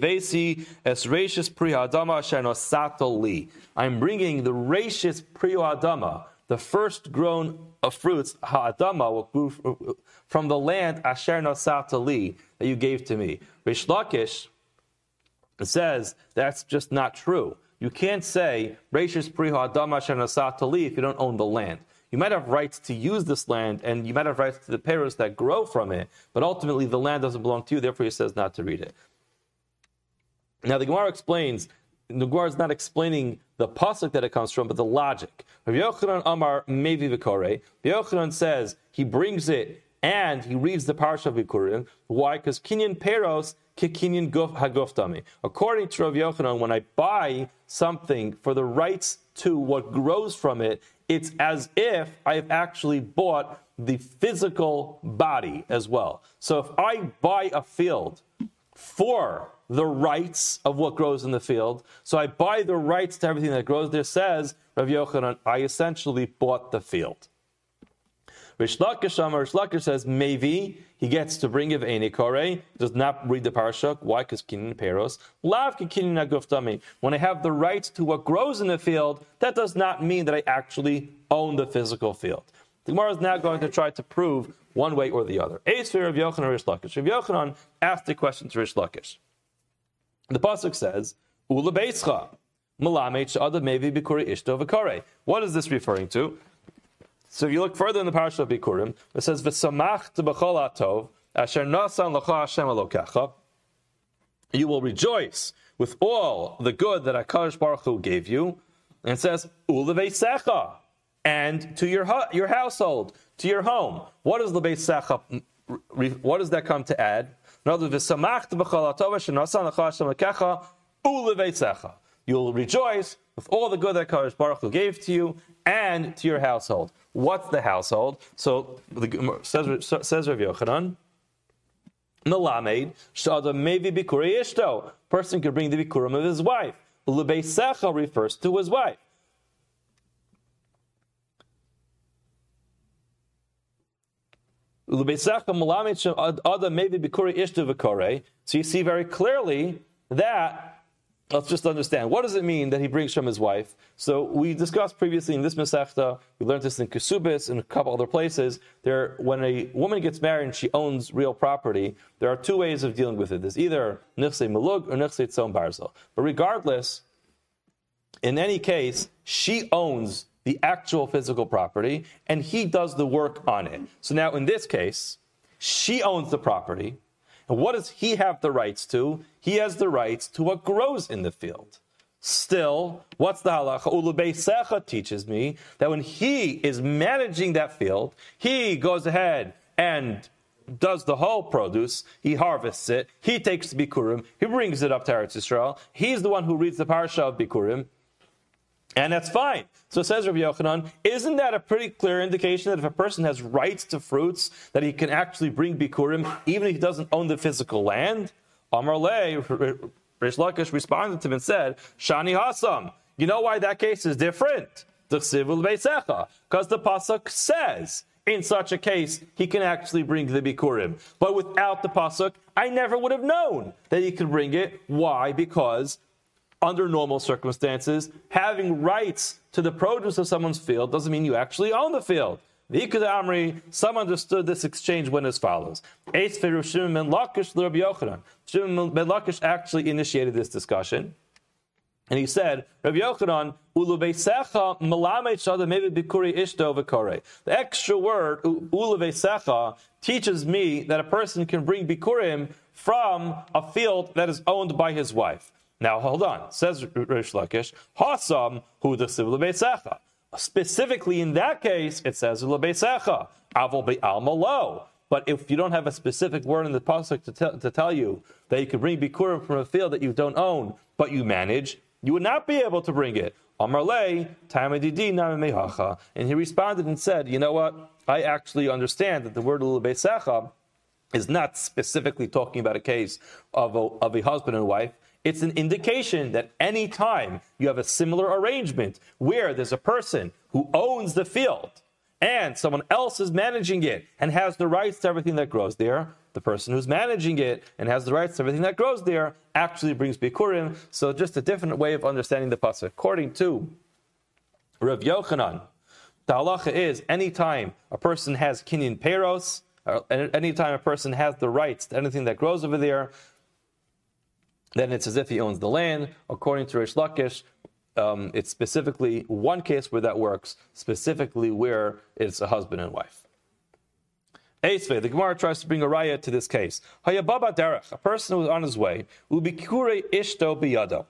Reishis Priyo the first grown of fruits, ha'adama, from the land asher nosata li, that you gave to me. Rish Lakish says that's just not true. You can't say Reishis Priyo Adama asher nosata li if you don't own the land. You might have rights to use this land, and you might have rights to the peros that grow from it, but ultimately the land doesn't belong to you, therefore he says not to read it. Now the Gemara explains, the Gemara is not explaining the pasuk that it comes from, but the logic. Rav Yochanan Amar Mevi V'Korei. Rav Yochanan says he brings it and he reads the Parsha of Bikurim. Why? Because kinyan peros kikinyan guf haguftami. According to Rav Yochanan, when I buy something for the rights to what grows from it, it's as if I have actually bought the physical body as well. So if I buy a field for the rights of what grows in the field, so I buy the rights to everything that grows there, says Rav Yochanan, I essentially bought the field. Rish Lakish Rish Lakish says, maybe he gets to bring of Eine Kore, does not read the Parsha. Why? Because Kinyan Peros. Lav Kinyan Aguftami. When I have the rights to what grows in the field, that does not mean that I actually own the physical field. The Gemara is now going to try to prove one way or the other. Eisver of Yochanan Rish Lakish. Rav Yochanan asked the question to Rish Lakish. The pasuk says, "Ula beischa malamet she'adam mevi bikuri ishto v'karei." What is this referring to? So if you look further in the parasha of Bikurim, it says, "V'samach b'chol atov asher nasan l'cha Hashem elokecha." You will rejoice with all the good that HaKadosh Baruch Hu gave you, and it says, "Ula beisecha," and to your your household, to your home. What is the beisecha? What does that come to add? You'll rejoice with all the good that HaKadosh Baruch Hu gave to you and to your household. What's the household? So the, says, says Rav Yochanan, Melamed sh'adam mevi bikuri ishto. Person could bring the bikurim of his wife. Ulebeisecha refers to his wife. So you see very clearly that, let's just understand, what does it mean that he brings from his wife? So we discussed previously in this Masechta, we learned this in Kesubis and a couple other places, there, when a woman gets married and she owns real property, there are two ways of dealing with it. There's either Nichsei Melug or Nichsei Tzom Barzel. But regardless, in any case, she owns the actual physical property, and he does the work on it. So now in this case, she owns the property, and what does he have the rights to? He has the rights to what grows in the field. Still, what's the halacha? Ulubeisecha teaches me that when he is managing that field, he goes ahead and does the whole produce, he harvests it, he takes the Bikurim, he brings it up to Eretz Yisrael, he's the one who reads the Parsha of Bikurim, and that's fine. So says Rabbi Yochanan, isn't that a pretty clear indication that if a person has rights to fruits, that he can actually bring Bikurim, even if he doesn't own the physical land? Amar Le, Rish Lakish responded to him and said, Shani Hasam. You know why that case is different? Because the pasuk says, in such a case, he can actually bring the Bikurim. But without the pasuk, I never would have known that he could bring it. Why? Because under normal circumstances, having rights to the produce of someone's field doesn't mean you actually own the field. The Ikad Amri, some understood this exchange went as follows. Shimon ben Lakish actually initiated this discussion. And he said, Rabbi Yochanan, Ulubeisecha malamet shada mevi bikuri ishto v'korei. The extra word, Ulubeisecha, teaches me that a person can bring bikurim from a field that is owned by his wife. Now, hold on. Says Rish Lakish, Hasam hu desiv lebeisecha. Specifically in that case, it says lebeisecha. Avol be'al malo. But if you don't have a specific word in the pasuk to, te- to tell you that you can bring bikurim from a field that you don't own, but you manage, you would not be able to bring it. Amar le, tamadidi namimehacha. And he responded and said, you know what? I actually understand that the word lebeisecha is not specifically talking about a case of a, of a husband and wife. It's an indication that any time you have a similar arrangement where there's a person who owns the field and someone else is managing it and has the rights to everything that grows there, the person who's managing it and has the rights to everything that grows there actually brings Bikurim. So just a different way of understanding the pasuk. According to Rav Yochanan, the halacha is anytime a person has kinyan peros, or anytime a person has the rights to anything that grows over there, then it's as if he owns the land. According to Rish Lakish, um, it's specifically one case where that works, specifically where it's a husband and wife. Eisve, the Gemara tries to bring a raya to this case. Hayababa derech, a person who was on his way, ubikure ishto biyado.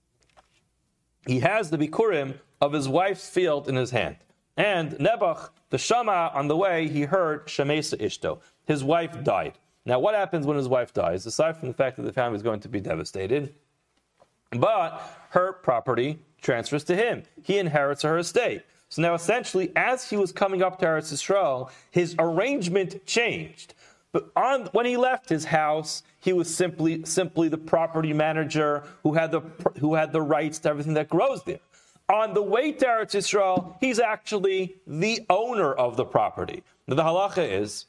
He has the bikurim of his wife's field in his hand. And Nebuch, The Shama, on the way, he heard Shemesa Ishto. His wife died. Now, what happens when his wife dies, aside from the fact that the family is going to be devastated? But her property transfers to him. He inherits her estate. So now, essentially, as he was coming up to Eretz Yisrael, his arrangement changed. But on, when he left his house, he was simply simply the property manager who had the who had the rights to everything that grows there. On the way to Eretz Yisrael, he's actually the owner of the property. Now, the halacha is,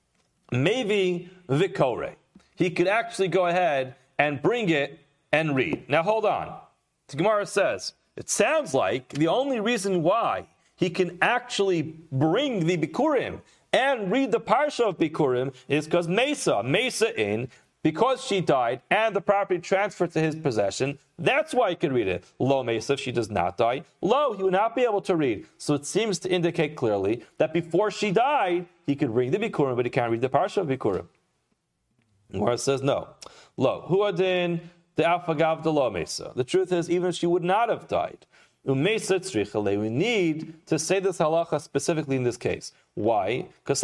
maybe vikore. He could actually go ahead and bring it and read. Now, hold on. The Gemara says, it sounds like the only reason why he can actually bring the Bikurim and read the Parsha of Bikurim is because Mesa, Mesa in, because she died and the property transferred to his possession, that's why he can read it. Lo Mesa, if she does not die, lo, he would not be able to read. So it seems to indicate clearly that before she died, he could read the Bikurim, but he can't read the Parsha of Bikurim. Gemara says no. Lo, huadin the afagav de lo Mesa. The truth is, even if she would not have died, we need to say this halacha specifically in this case. Why?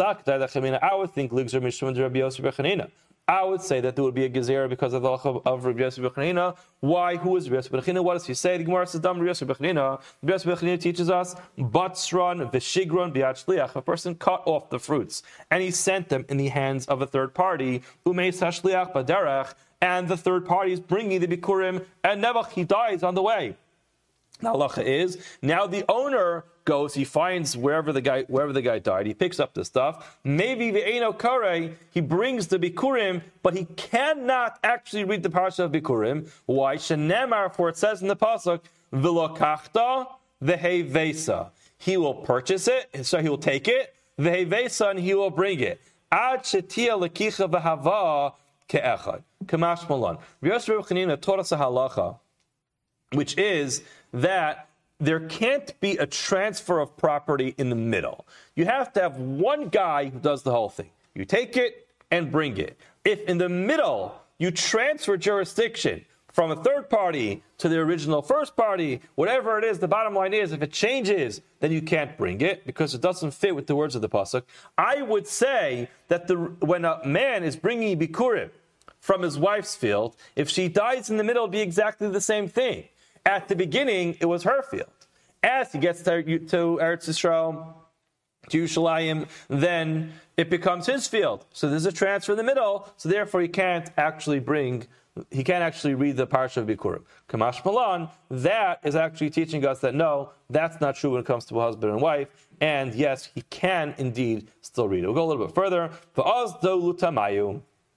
I would think I would say that there would be a gezerah because of the halacha of Rabbi Yossi B'Chanina. Why? Who is Rabbi Yossi B'Chanina? What does he say? The Gemara says, Dam Rabbi Yossi B'Chanina. Rabbi Yossi B'Chanina teaches us, Batsran v'shigron b'yad shliach. A person cut off the fruits and he sent them in the hands of a third party. Umeis hashliach b'derech, and the third party is bringing the bikurim, and Nebuch, he dies on the way. The halacha is, now the owner goes, he finds wherever the guy wherever the guy died, he picks up the stuff. Maybe ve'eno kare, he brings the bikurim, but he cannot actually read the parsha of bikurim. Why? Shenemar, for it says in the pasuk, v'lokachta v'hevesa. He will purchase it, so he will take it, v'hevesa, and he will bring it. Ad shetia lekicha v'hava ke'echad. Kamash malon. Rabbi Yossi B'Chanina taught us a halacha, which is that there can't be a transfer of property in the middle. You have to have one guy who does the whole thing. You take it and bring it. If in the middle you transfer jurisdiction from a third party to the original first party, whatever it is, the bottom line is, if it changes, then you can't bring it because it doesn't fit with the words of the pasuk. I would say that the, when a man is bringing bikurim from his wife's field, if she dies in the middle, it'll be exactly the same thing. At the beginning, it was her field. As he gets to, to Eretz Yisrael, to Yerushalayim, then it becomes his field. So there's a transfer in the middle, so therefore he can't actually bring, he can't actually read the Parsha of Bikurim. Kamash Malan, that is actually teaching us that no, that's not true when it comes to a husband and wife, and yes, he can indeed still read it. We'll go a little bit further. V'az do lutamayu.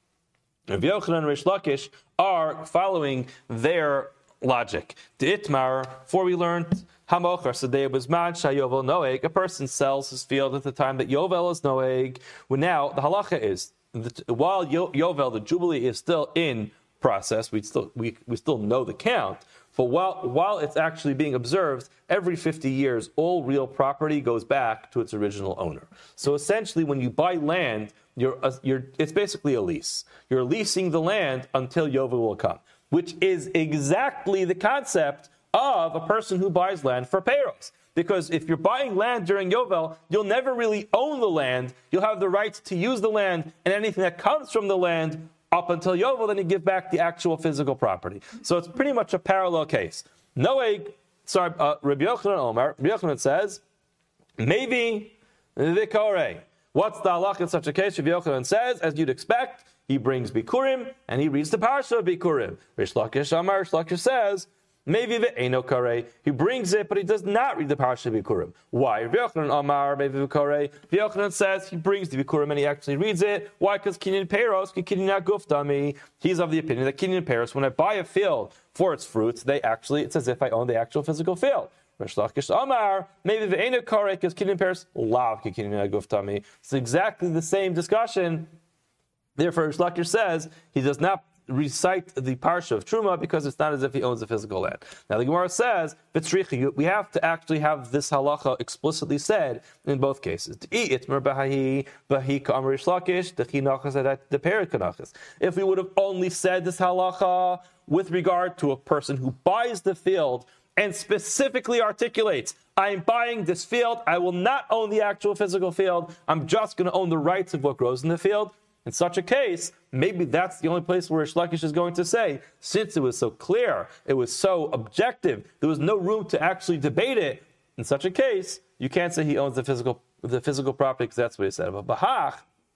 Rav Yochanan and Rish Lakish are following their logic. The Itmar, before we learned Hamochar Sadeh Bizman Shayovel Noeg, a person sells his field at the time that Yovel is Noeg. Well, now the halacha is that while Yo- Yovel, the Jubilee, is still in process, we still we, we still know the count. But while while it's actually being observed, every fifty years, all real property goes back to its original owner. So essentially, when you buy land, you're uh, you're it's basically a lease. You're leasing the land until Yovel will come, which is exactly the concept of a person who buys land for payros. Because if you're buying land during Yovel, you'll never really own the land. You'll have the right to use the land and anything that comes from the land up until Yovel, then you give back the actual physical property. So it's pretty much a parallel case. Noeg, sorry, uh, Rabbi Yochanan Omer, Rabbi Yochanan says, maybe vikore. What's the halach in such a case? Rabbi Yochanan says, as you'd expect, he brings Bikurim, and he reads the Parsha of Bikurim. Rish Lakish Amar, Rish Lakish says, maybe ve'eno kare. He brings it, but he does not read the Parsha of Bikurim. Why? Rabbi Yochanan Amar, maybe vikore. Rabbi Yochanan says he brings the Bikurim and he actually reads it. Why? Because Kinyan Peiros, Kinyan Guftami. He's of the opinion that Kinyan Peiros, when I buy a field for its fruits, they actually, it's as if I own the actual physical field. Rish Lakish Amar, maybe ve'eno kare, because Kinyan Peiros, lav Kinyan Guftami. It's exactly the same discussion. Therefore, Rish Lakish says he does not recite the Parsha of Truma because it's not as if he owns the physical land. Now, the Gemara says, we have to actually have this halacha explicitly said in both cases. If we would have only said this halacha with regard to a person who buys the field and specifically articulates, I'm buying this field, I will not own the actual physical field, I'm just going to own the rights of what grows in the field. In such a case, maybe that's the only place where Rish Lakish is going to say, since it was so clear, it was so objective, there was no room to actually debate it. In such a case, you can't say he owns the physical the physical property because that's what he said. But Bahach,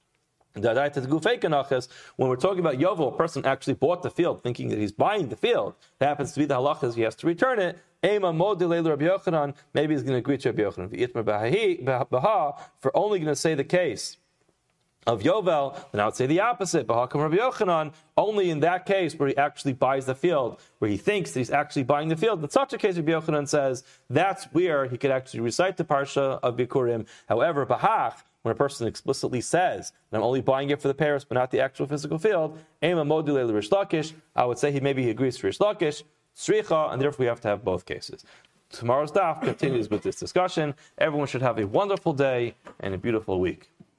when we're talking about Yovel, a person actually bought the field thinking that he's buying the field. It happens to be the halachas, he has to return it. Maybe he's going to agree to Rabbi Yochanan. For only going to say the case of Yovel, then I would say the opposite. Bahakam Rabbi Yochanan, only in that case where he actually buys the field, where he thinks that he's actually buying the field. In such a case, Rabbi Yochanan says that's where he could actually recite the parsha of Bikurim. However, Bahach, when a person explicitly says, I'm only buying it for the Paris, but not the actual physical field, Ema Module Rish Lakish, I would say he maybe he agrees to Rish Lakish, Sricha, and therefore we have to have both cases. Tomorrow's daf continues with this discussion. Everyone should have a wonderful day and a beautiful week.